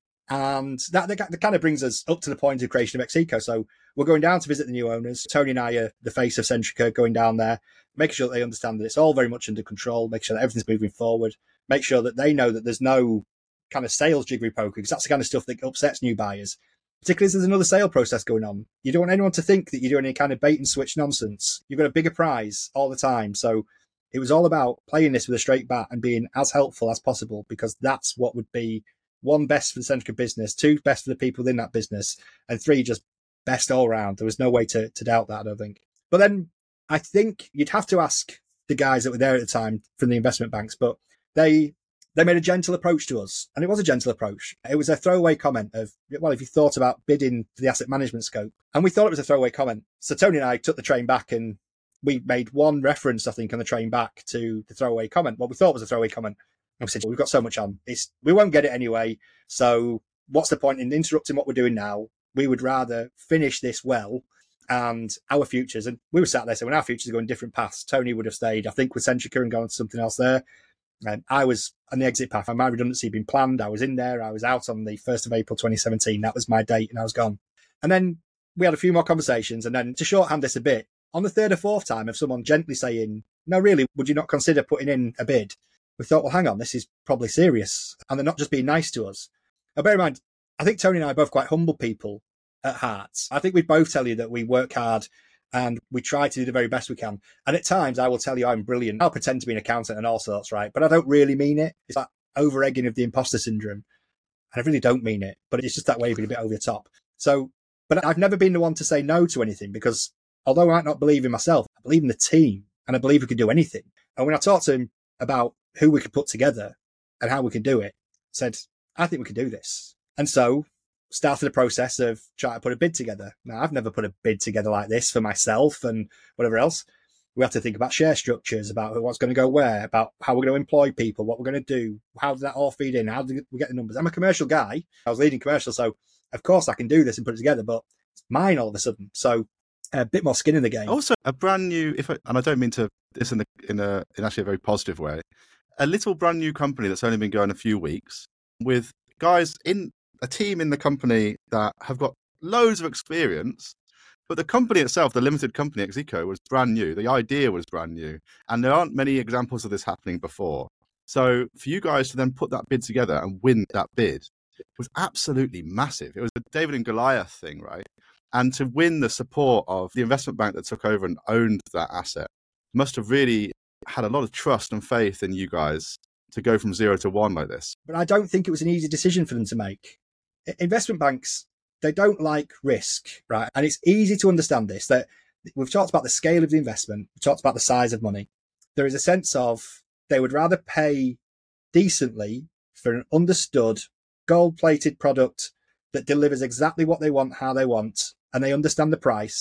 And that, that kind of brings us up to the point of creation of Execo. So we're going down to visit the new owners. Tony and I are the face of Centrica, going down there, making sure that they understand that it's all very much under control, make sure that everything's moving forward, make sure that they know that there's no kind of sales jiggery poker, because that's the kind of stuff that upsets new buyers, particularly as there's another sale process going on. You don't want anyone to think that you're doing any kind of bait and switch nonsense. You've got a bigger prize all the time. So it was all about playing this with a straight bat and being as helpful as possible, because that's what would be one, best for the Centrica business, two, best for the people within that business, and three, just best all round. There was no way to, to doubt that, I don't think. But then I think you'd have to ask the guys that were there at the time from the investment banks, but they they made a gentle approach to us. And it was a gentle approach. It was a throwaway comment of, well, if you thought about bidding for the asset management scope. And we thought it was a throwaway comment. So Tony and I took the train back and we made one reference, I think, on the train back to the throwaway comment, what we thought was a throwaway comment. And we said, well, we've got so much on. It's, we won't get it anyway. So what's the point in interrupting what we're doing now? We would rather finish this well and our futures. And we were sat there saying, when our futures are going different paths, Tony would have stayed, I think, with Centrica and gone to something else there. And I was on the exit path. My redundancy had been planned. I was in there. I was out on the first of April twenty seventeen. That was my date and I was gone. And then we had a few more conversations. And then to shorthand this a bit, on the third or fourth time of someone gently saying, no, really, would you not consider putting in a bid? We thought, well, hang on, this is probably serious. And they're not just being nice to us. Now, bear in mind, I think Tony and I are both quite humble people at heart. I think we both tell you that we work hard and we try to do the very best we can. And at times I will tell you I'm brilliant. I'll pretend to be an accountant and all sorts, right? But I don't really mean it. It's that over-egging of the imposter syndrome. And I really don't mean it, but it's just that way of being a bit over the top. So, but I've never been the one to say no to anything, because although I might not believe in myself, I believe in the team and I believe we could do anything. And when I talked to him about who we could put together and how we could do it, I said, I think we could do this. And so started the process of trying to put a bid together. Now, I've never put a bid together like this for myself and whatever else. We have to think about share structures, about what's going to go where, about how we're going to employ people, what we're going to do, how does that all feed in, how do we get the numbers. I'm a commercial guy. I was leading commercial, so of course I can do this and put it together, but it's mine all of a sudden. So a bit more skin in the game. Also, a brand new, if I, and I don't mean to this in, the, in, a, in actually a very positive way, a little brand new company that's only been going a few weeks with guys in a team in the company that have got loads of experience, but the company itself, the limited company Execo, was brand new. The idea was brand new, and there aren't many examples of this happening before. So for you guys to then put that bid together and win that bid was absolutely massive. It was a David and Goliath thing, right? And to win the support of the investment bank that took over and owned that asset must have really had a lot of trust and faith in you guys to go from zero to one like this. But I don't think it was an easy decision for them to make. Investment banks, they don't like risk, right? And it's easy to understand this, that we've talked about the scale of the investment, we've talked about the size of money. There is a sense of they would rather pay decently for an understood, gold-plated product that delivers exactly what they want, how they want, and they understand the price,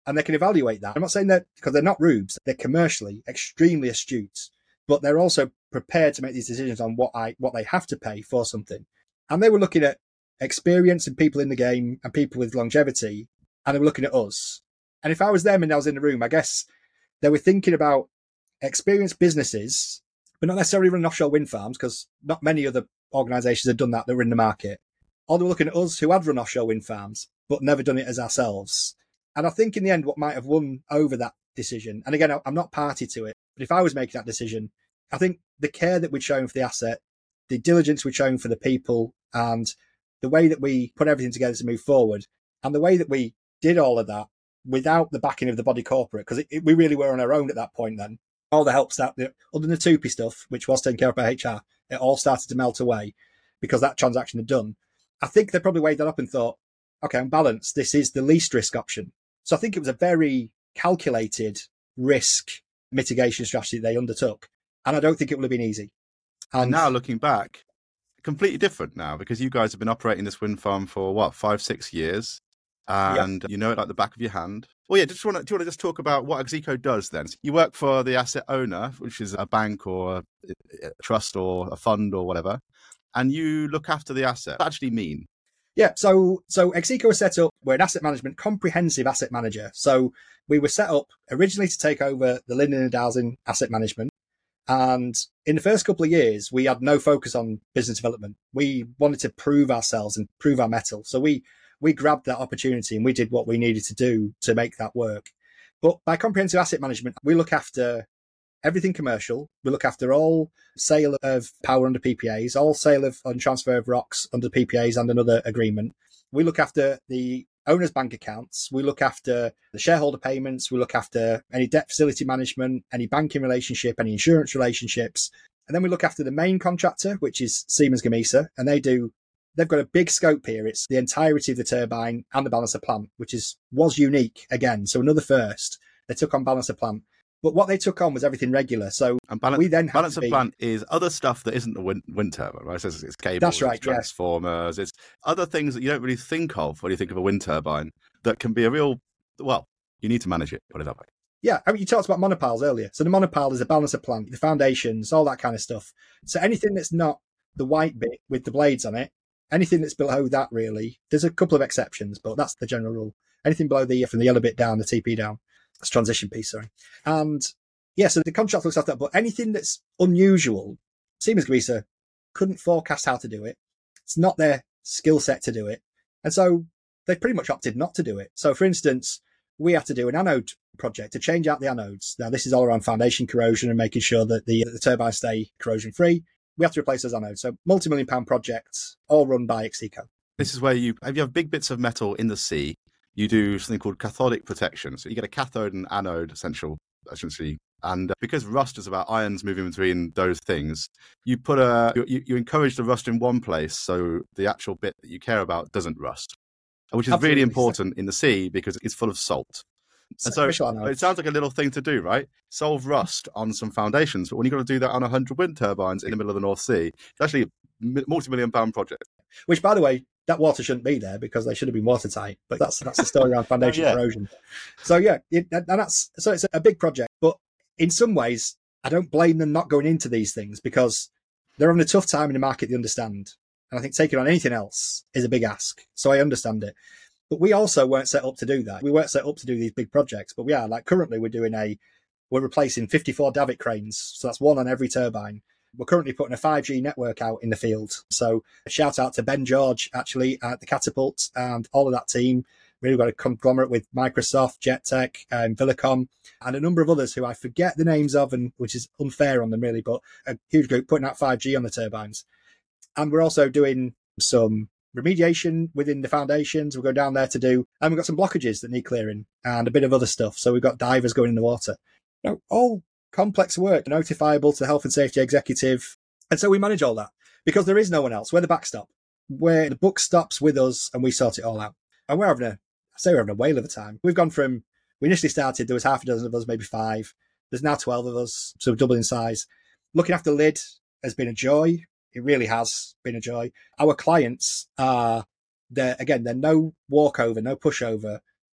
and they can evaluate that. I'm not saying that because they're not rubes, they're commercially extremely astute, but they're also prepared to make these decisions on what I what they have to pay for something. And they were looking at experience and people in the game and people with longevity, and they were looking at us. And if I was them and I was in the room, I guess they were thinking about experienced businesses, but not necessarily running offshore wind farms, because not many other organisations had done that that were in the market. Or they were looking at us who had run offshore wind farms, but never done it as ourselves. And I think in the end, what might have won over that decision, and again, I'm not party to it, but if I was making that decision, I think the care that we'd shown for the asset, the diligence we'd shown for the people, and the way that we put everything together to move forward, and the way that we did all of that without the backing of the body corporate, because we really were on our own at that point then. All the help stuff, other than the Tupi stuff, which was taken care of by H R, it all started to melt away because that transaction had done. I think they probably weighed that up and thought, okay, on balance, this is the least risk option. So I think it was a very calculated risk mitigation strategy they undertook. And I don't think it would have been easy. And, and now looking back, completely different now, because you guys have been operating this wind farm for what, five, six years? And yep. You know it like the back of your hand. Well, yeah, just want to, do you want to just talk about what Execo does then? You work for the asset owner, which is a bank or a, a trust or a fund or whatever, and you look after the asset. What does that actually mean? Yeah, so so Execo was set up, we're an asset management, comprehensive asset manager. So we were set up originally to take over the Linden and Dowsing asset management. And in the first couple of years, we had no focus on business development. We wanted to prove ourselves and prove our mettle. So we we grabbed that opportunity and we did what we needed to do to make that work. But by comprehensive asset management, we look after everything commercial. We look after all sale of power under P P As, all sale of and transfer of rocks under P P As and another agreement. We look after the owner's bank accounts. We look after the shareholder payments. We look after any debt facility management, any banking relationship, any insurance relationships. And then we look after the main contractor, which is Siemens Gamesa. And they do, they've got a big scope here. It's the entirety of the turbine and the balance of plant, which is was unique again. So another first. They took on balance of plant. But what they took on was everything regular. So and balance, we then balance to of be, plant is other stuff that isn't the wind, wind turbine, right? So it's, it's cables, that's right, it's transformers, yeah. It's other things that you don't really think of when you think of a wind turbine that can be a real, well, you need to manage it, put it that way. Yeah, I mean, you talked about monopiles earlier. So the monopile is a balance of plant, the foundations, all that kind of stuff. So anything that's not the white bit with the blades on it, anything that's below that really, there's a couple of exceptions, but that's the general rule. Anything below the, from the yellow bit down, the T P down, it's transition piece, sorry. And yeah, so the contract looks after that, but anything that's unusual, Siemens Gamesa couldn't forecast how to do it. It's not their skill set to do it. And so they pretty much opted not to do it. So for instance, we had to do an anode project to change out the anodes. Now this is all around foundation corrosion and making sure that the, the turbines stay corrosion free. We have to replace those anodes. So multi-million pound projects, all run by Execo. This is where you, if you have big bits of metal in the sea, you do something called cathodic protection. So you get a cathode and anode essential, essentially. And because rust is about ions moving between those things, you put a you, you encourage the rust in one place so the actual bit that you care about doesn't rust, which is Absolutely. really important in the sea because it's full of salt. And so it sounds like a little thing to do, right? Solve rust on some foundations, but when you've got to do that on one hundred wind turbines in the middle of the North Sea, it's actually a multi-million pound project. Which, by the way, that water shouldn't be there because they should have been watertight. But that's that's the story around foundation oh, yeah. corrosion. So yeah, it, and that's so it's a big project, but in some ways, I don't blame them not going into these things because they're having a tough time in the market they understand. And I think taking on anything else is a big ask. So I understand it. But we also weren't set up to do that. We weren't set up to do these big projects. But we are, like currently we're doing a, we're replacing fifty-four Davit cranes. So that's one on every turbine. We're currently putting a five G network out in the field. So a shout out to Ben George, actually, at the Catapult and all of that team. We've got a conglomerate with Microsoft, JetTech, um, Villicom, and a number of others who I forget the names of, and which is unfair on them really, but a huge group putting out five G on the turbines. And we're also doing some remediation within the foundations. We'll go down there to do, and we've got some blockages that need clearing and a bit of other stuff. So we've got divers going in the water. You know, all complex work, notifiable to the health and safety executive. And so we manage all that because there is no one else. We're the backstop, where the buck stops with us and we sort it all out. And we're having a, I say we're having a whale of a time. We've gone from, we initially started, there was half a dozen of us, maybe five. There's now twelve of us, so we're doubling in size. Looking after Lid has been a joy. It really has been a joy. Our clients are, they're, again, they're no walkover, no pushover.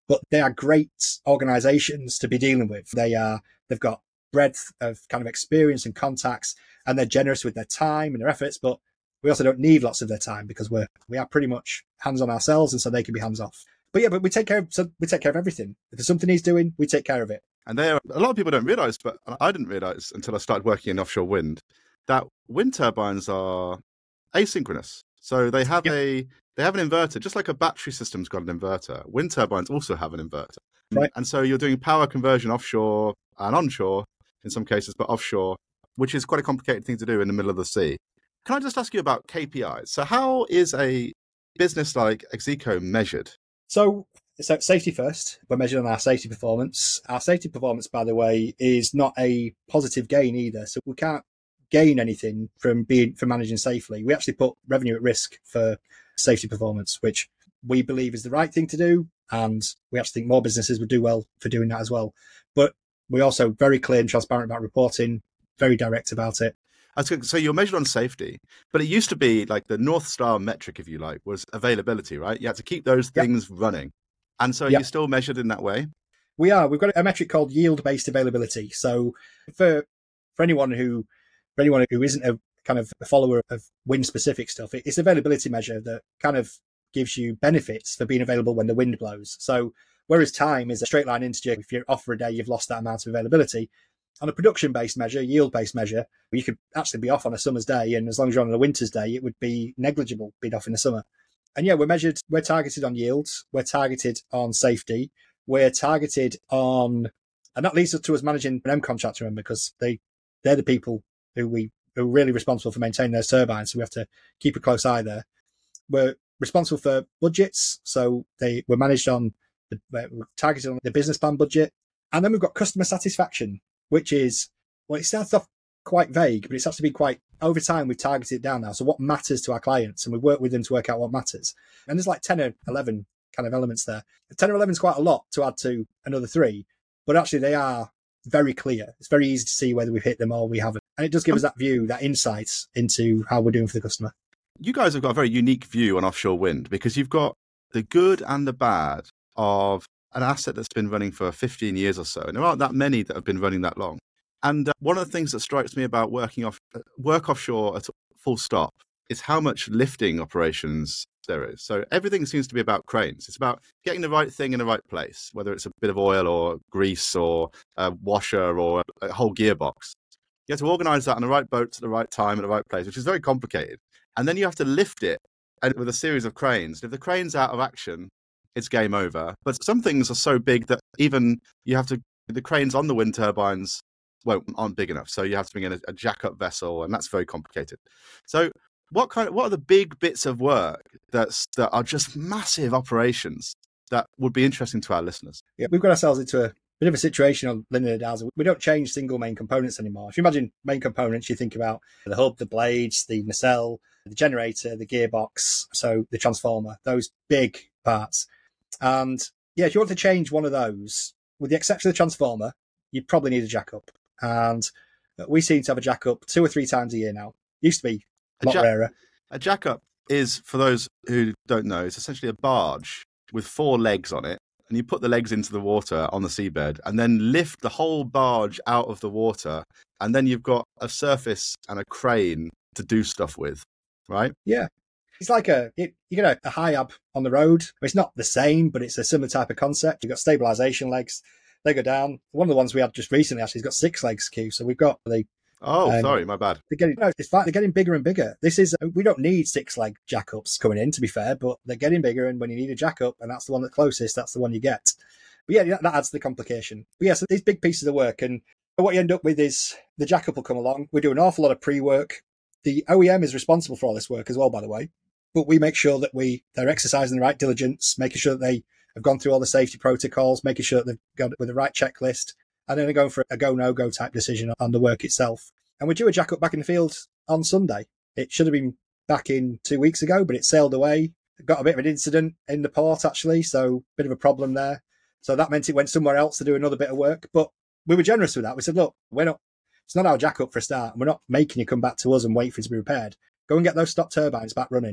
but they are great organizations to be dealing with. They are, they've got breadth of kind of experience and contacts, and they're generous with their time and their efforts, but we also don't need lots of their time because we're, we are pretty much hands on ourselves, and so they can be hands off. But yeah, but we take care of, so we take care of everything. If there's something he's doing, we take care of it. And there, a lot of people don't realize, but I didn't realize until I started working in offshore wind, that wind turbines are asynchronous. So they have yep. a they have an inverter, just like a battery system's got an inverter. Wind turbines also have an inverter. Right. And so you're doing power conversion offshore and onshore in some cases, but offshore, which is quite a complicated thing to do in the middle of the sea. Can I just ask you about K P Is? So how is a business like Execo measured? So, so safety first. We're measured on our safety performance. Our safety performance, by the way, is not a positive gain either. So we can't gain anything from being from managing safely. We actually put revenue at risk for safety performance, which we believe is the right thing to do. And we actually think more businesses would do well for doing that as well. But we're also very clear and transparent about reporting, very direct about it. So you're measured on safety, but it used to be like the North Star metric, if you like, was availability, right? You had to keep those things yep. running. And so yep. you're still measured in that way? We are. We've got a metric called yield-based availability. So for for anyone who for anyone who isn't a kind of a follower of wind-specific stuff, it's an availability measure that kind of gives you benefits for being available when the wind blows. So whereas time is a straight line integer, if you're off for a day, you've lost that amount of availability. On a production-based measure, yield-based measure, you could actually be off on a summer's day, and as long as you're on a winter's day, it would be negligible being off in the summer. And yeah, we're measured, we're targeted on yields, we're targeted on safety, we're targeted on, and that leads us to us managing an M contract, remember, because they, they're the people who we who are really responsible for maintaining those turbines, so we have to keep a close eye there. We're responsible for budgets, so they we're managed on, the, we're targeted on the business plan budget, and then we've got customer satisfaction, which is, well, it starts off quite vague, but it's actually been quite, over time, we've targeted it down now. So what matters to our clients, and we work with them to work out what matters. And there's like ten or eleven kind of elements there. ten or eleven is quite a lot to add to another three, but actually they are very clear. It's very easy to see whether we've hit them or we haven't. And it does give us that view, that insight into how we're doing for the customer. You guys have got a very unique view on offshore wind because you've got the good and the bad of an asset that's been running for fifteen years or so. And there aren't that many that have been running that long. And uh, one of the things that strikes me about working off uh, work offshore at full stop is how much lifting operations there is. So everything seems to be about cranes. It's about getting the right thing in the right place, whether it's a bit of oil or grease or a washer or a whole gearbox. You have to organize that on the right boat at the right time at the right place, which is very complicated. And then you have to lift it with a series of cranes. If the crane's out of action, it's game over. But some things are so big that even you have to, the cranes on the wind turbines won't, aren't big enough. So you have to bring in a, a jack-up vessel, and that's very complicated. So what kind of, what are the big bits of work that's, that are just massive operations that would be interesting to our listeners? Yeah, we've got ourselves into a bit of a situation on linear dowsing. We don't change single main components anymore. If you imagine main components, you think about the hub, the blades, the nacelle, the generator, the gearbox, so the transformer, those big parts. And yeah, if you want to change one of those, with the exception of the transformer, you'd probably need a jack-up. And we seem to have a jack-up two or three times a year now. Used to be a lot a jack- rarer. A jack-up is, for those who don't know, it's essentially a barge with four legs on it. And you put the legs into the water on the seabed and then lift the whole barge out of the water. And then you've got a surface and a crane to do stuff with, right? Yeah. It's like a, it, you get a, a high ab on the road. It's not the same, but it's a similar type of concept. You've got stabilization legs. They go down. One of the ones we had just recently actually has got six legs, Q. So we've got the... Oh, um, sorry, my bad. They're getting, no, it's fine. They're getting bigger and bigger. This is, we don't need six leg jack-ups coming in, to be fair, but they're getting bigger. And when you need a jack-up, and that's the one that's closest, that's the one you get. But yeah, that adds to the complication. But yeah, so these big pieces of work, and what you end up with is the jack-up will come along. We do an awful lot of pre-work. The O E M is responsible for all this work as well, by the way. But we make sure that we they're exercising the right diligence, making sure that they have gone through all the safety protocols, making sure that they've got it with the right checklist, and then they're going for a go, no-go type decision on the work itself. And we do a jack-up back in the field on Sunday. It should have been back in two weeks ago, but it sailed away. It got a bit of an incident in the port, actually, so a bit of a problem there. So that meant it went somewhere else to do another bit of work. But we were generous with that. We said, look, we're not, it's not our jack-up for a start. We're not making you come back to us and wait for it to be repaired. Go and get those stop turbines back running.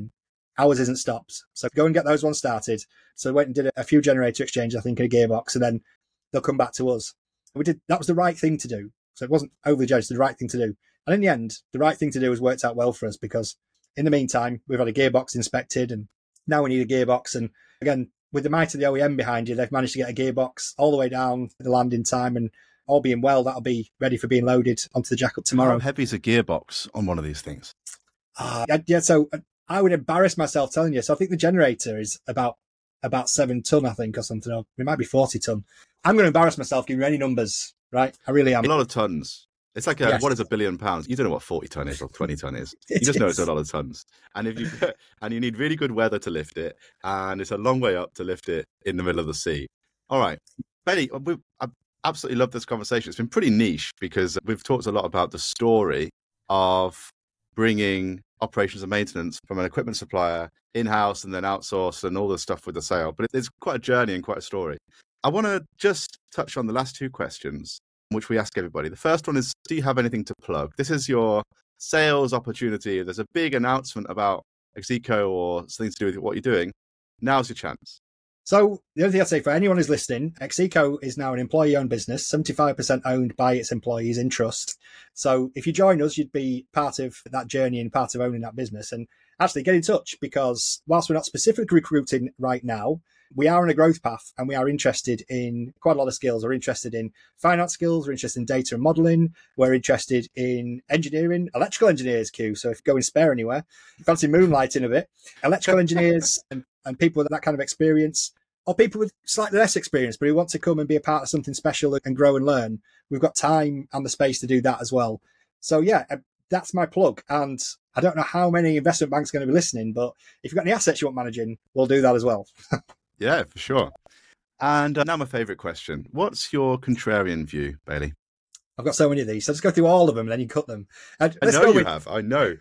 Ours isn't stopped. So go and get those ones started. So we went and did a few generator exchanges, I think, in a gearbox, and then they'll come back to us. We did. That was the right thing to do. So it wasn't overly judged, the right thing to do. And in the end, the right thing to do has worked out well for us, because in the meantime, we've had a gearbox inspected, and now we need a gearbox. And again, with the might of the O E M behind you, they've managed to get a gearbox all the way down the landing time, and all being well, that'll be ready for being loaded onto the jack up tomorrow. How heavy is a gearbox on one of these things? Uh, yeah, so I would embarrass myself telling you. So I think the generator is about about seven ton, I think, or something. Or it might be forty ton. I'm going to embarrass myself giving you any numbers, right? I really am. A lot of tons. It's like, a, Yes. what is a billion pounds? You don't know what forty ton is or twenty ton is. You It just know is. it's a lot of tons. And if you and you need really good weather to lift it, and it's a long way up to lift it in the middle of the sea. All right, Bailey, we I absolutely love this conversation. It's been pretty niche because we've talked a lot about the story of bringing operations and maintenance from an equipment supplier in-house and then outsourced and all the stuff with the sale. But it's quite a journey and quite a story. I want to just touch on the last two questions, which we ask everybody. The first one is, do you have anything to plug? This is your sales opportunity. There's a big announcement about Execo or something to do with what you're doing. Now's your chance. So the other thing I'd say for anyone who's listening, Execo is now an employee-owned business, seventy-five percent owned by its employees in trust. So if you join us, you'd be part of that journey and part of owning that business. And actually get in touch, because whilst we're not specifically recruiting right now, we are on a growth path, and we are interested in quite a lot of skills. We're interested in finance skills. We're interested in data and modelling. We're interested in engineering, electrical engineers, Q. So if you go and spare anywhere, fancy moonlighting a bit, electrical engineers and, and people with that kind of experience, or people with slightly less experience, but who want to come and be a part of something special and grow and learn. We've got time and the space to do that as well. So yeah, that's my plug. And I don't know how many investment banks are going to be listening, but if you've got any assets you want managing, we'll do that as well. Yeah, for sure. And uh, now my favourite question. What's your contrarian view, Bailey? I've got so many of these. So let's go through all of them and then you cut them. And I let's know go you with, have. I know.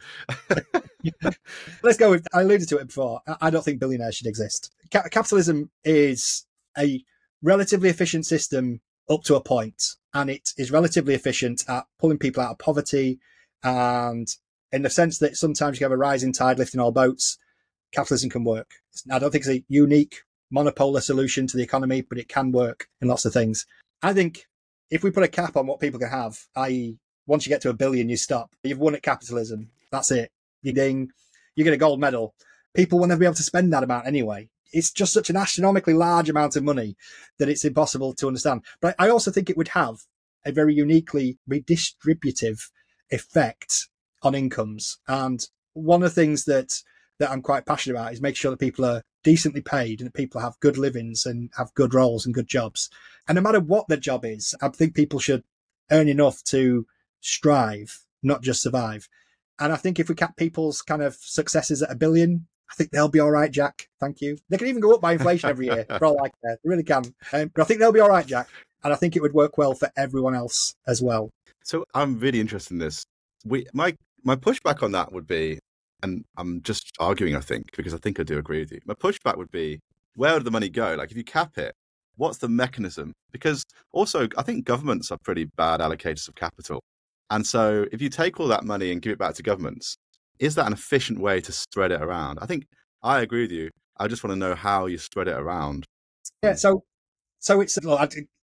Let's go with, I alluded to it before. I don't think billionaires should exist. Ca- capitalism is a relatively efficient system up to a point, and it is relatively efficient at pulling people out of poverty. And in the sense that sometimes you have a rising tide lifting all boats, capitalism can work. I don't think it's a unique monopolar solution to the economy, but it can work in lots of things. I think if we put a cap on what people can have, that is once you get to a billion, you stop. You've won at capitalism. That's it. You ding, you get a gold medal. People will never be able to spend that amount anyway. It's just such an astronomically large amount of money that it's impossible to understand. But I also think it would have a very uniquely redistributive effect on incomes. And one of the things that that I'm quite passionate about is make sure that people are decently paid and that people have good livings and have good roles and good jobs. And no matter what their job is, I think people should earn enough to strive, not just survive. And I think if we cap people's kind of successes at a billion, I think they'll be all right, Jack. Thank you. They can even go up by inflation every year, for all I care. They really can. Um, but I think they'll be all right, Jack. And I think it would work well for everyone else as well. So I'm really interested in this. We, my, my pushback on that would be, and I'm just arguing, I think, because I think I do agree with you. My pushback would be, where would the money go? Like, if you cap it, what's the mechanism? Because also, I think governments are pretty bad allocators of capital. And so if you take all that money and give it back to governments, is that an efficient way to spread it around? I think I agree with you. I just want to know how you spread it around. Yeah, so so it's look, I,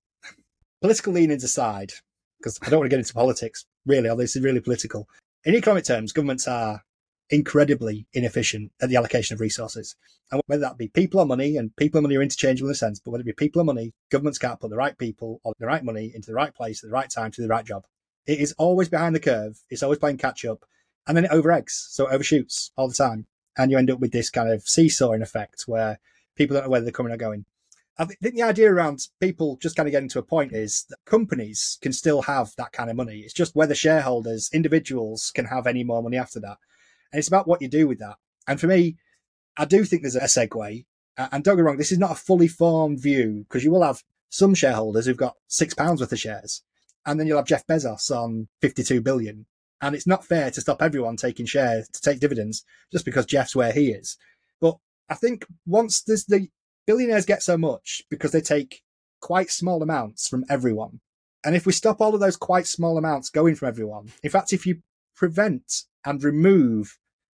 political leanings aside, because I don't want to get into politics, really, although this is really political. In economic terms, governments are incredibly inefficient at the allocation of resources. And whether that be people or money, and people and money are interchangeable in a sense, but whether it be people or money, governments can't put the right people or the right money into the right place at the right time to do the right job. It is always behind the curve. It's always playing catch up. And then it overeggs, so it overshoots all the time. And you end up with this kind of seesawing effect where people don't know whether they're coming or going. I think the idea around people just kind of getting to a point is that companies can still have that kind of money. It's just whether shareholders, individuals can have any more money after that. And it's about what you do with that. And for me, I do think there's a segue. And don't get me wrong, this is not a fully formed view, because you will have some shareholders who've got six pounds worth of shares. And then you'll have Jeff Bezos on fifty-two billion. And it's not fair to stop everyone taking shares to take dividends just because Jeff's where he is. But I think once there's the billionaires get so much because they take quite small amounts from everyone. And if we stop all of those quite small amounts going from everyone, in fact, if you prevent and remove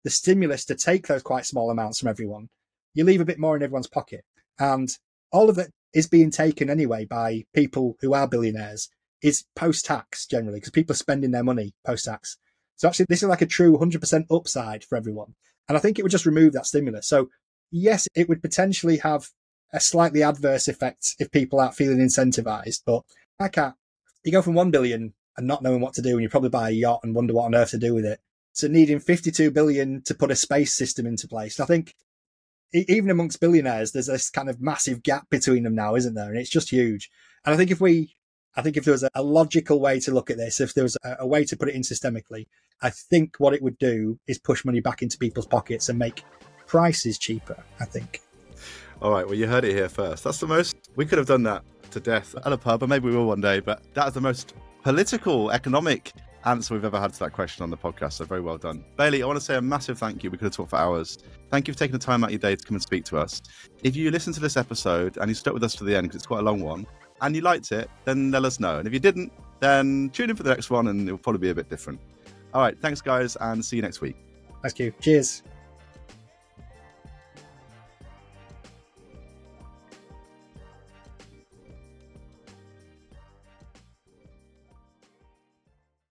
the stimulus to take those quite small amounts from everyone, you leave a bit more in everyone's pocket. And all of it is being taken anyway by people who are billionaires, is post-tax generally, because people are spending their money post-tax. So actually, this is like a true one hundred percent upside for everyone. And I think it would just remove that stimulus. So yes, it would potentially have a slightly adverse effect if people aren't feeling incentivized. But I can't. You go from one billion and not knowing what to do, and you probably buy a yacht and wonder what on earth to do with it, to needing fifty-two billion to put a space system into place. I think even amongst billionaires, there's this kind of massive gap between them now, isn't there? And it's just huge. And I think if we, I think if there was a logical way to look at this, if there was a, a way to put it in systemically, I think what it would do is push money back into people's pockets and make prices cheaper, I think. All right, well, you heard it here first. That's the most, we could have done that to death at a pub, and maybe we will one day, but that is the most political, economic answer we've ever had to that question on the podcast, so very well done. Bailey, I want to say a massive thank you. We could have talked for hours. Thank you for taking the time out of your day to come and speak to us. If you listened to this episode and you stuck with us to the end, because it's quite a long one, and you liked it, then let us know. And if you didn't, then tune in for the next one and it'll probably be a bit different. All right, thanks guys, and see you next week. Thanks, Q. Cheers.